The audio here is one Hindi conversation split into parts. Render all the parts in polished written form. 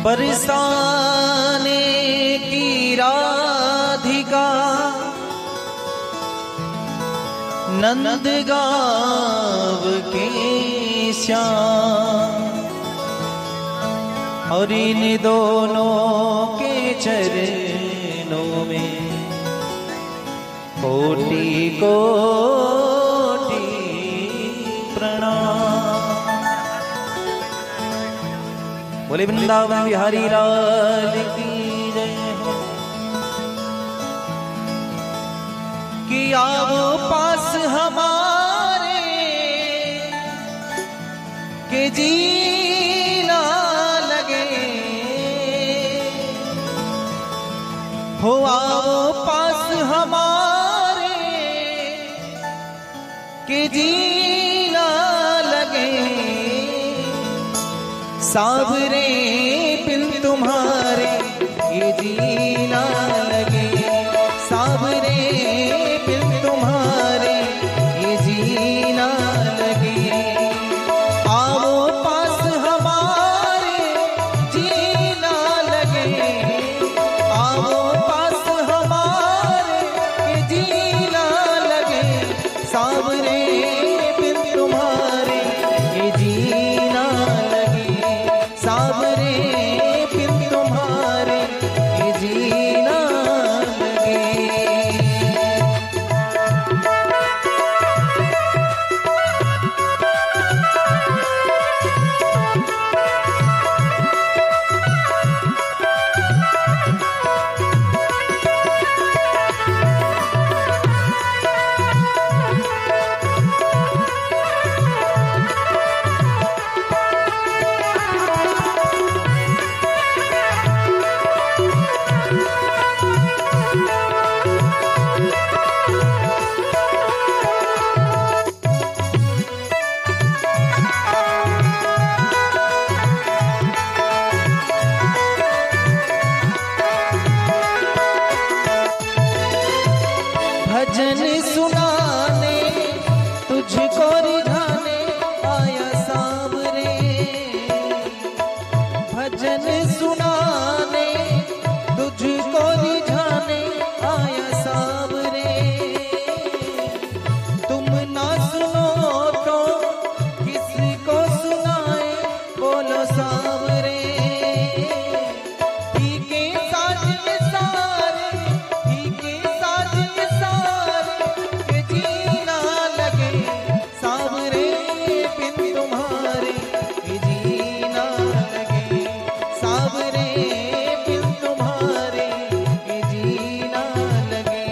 बरसाने की राधिका नंद गाँव के श्याम और इन दोनों के चरणों में कोटि कोटि प्रणाम। बोले वृंदावन बिहारी लाल की जय हो। कि आओ पास हमारे के जीना लगे हो, आओ पास हमारे के जीना लगे, सावरे बिन तुम्हारे ये जीना लगे, सावरे बिन तुम्हारे ये जीना लगे। आओ पास हमारे जीना लगे, आओ पास हमारे ये जीना लगे, सावरे बिन तुम्हारे ये जीना लगे, सावरे बिन तुम्हारे ये जीना लगे। भजन सुनाने तुझको रिझाने आया सावरे, भजन सुनाने तुझको रिझाने आया सावरे। तुम ना सुनो तो किसको सुनाए बोलो सावरे। ठीके साजन सारे, ठीके साजन सारे के जीना लगे, सावरे बिन तुम्हारे के जीना लगे, सावरे बिन तुम्हारे के जीना लगे।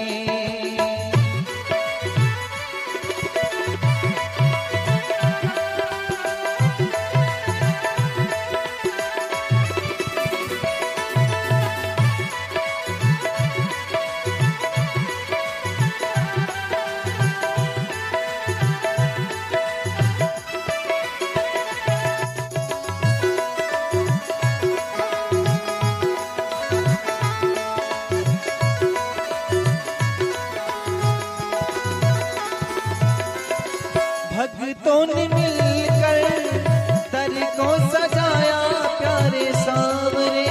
भक्तों ने मिलकर दर को सजाया प्यारे सावरे,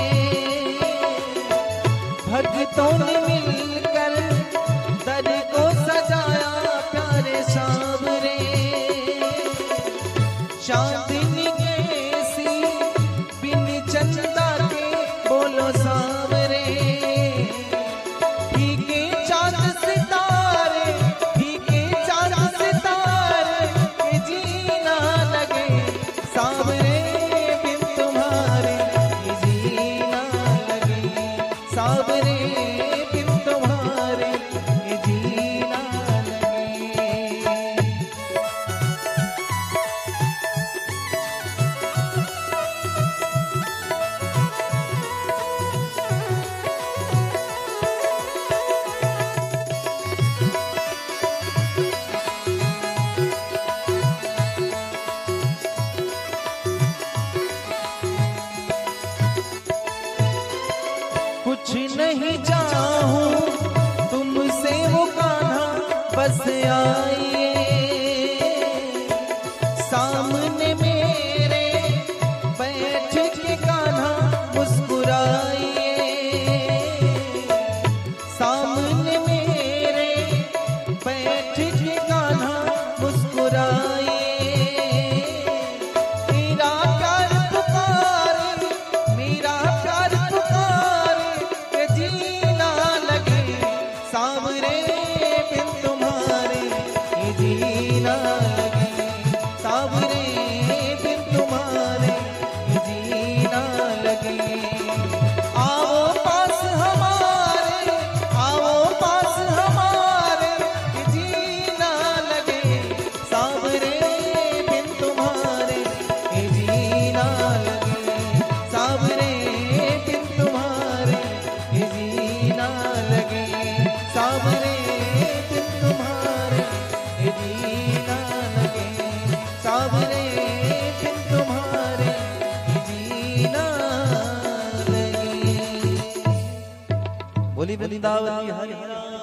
भक्तों ने मिलकर दर को सजाया प्यारे सावरे। चांदनी कैसी बिन चंदा के बोलो सावरे। ठीके चांद सितारे, ठीके चांद सितारे के जीना लगे, सावरे बिन तुम्हारे ये जीना लगे, सावरे बिन तुम्हारे ये जीना लगे। कुछ नहीं चाहूं तुमसे वो कान्हा, बस आइए सामने मेरे बैठ के कान्हा मुस्कुराइए। बोली वृंदावन बिहारी लाल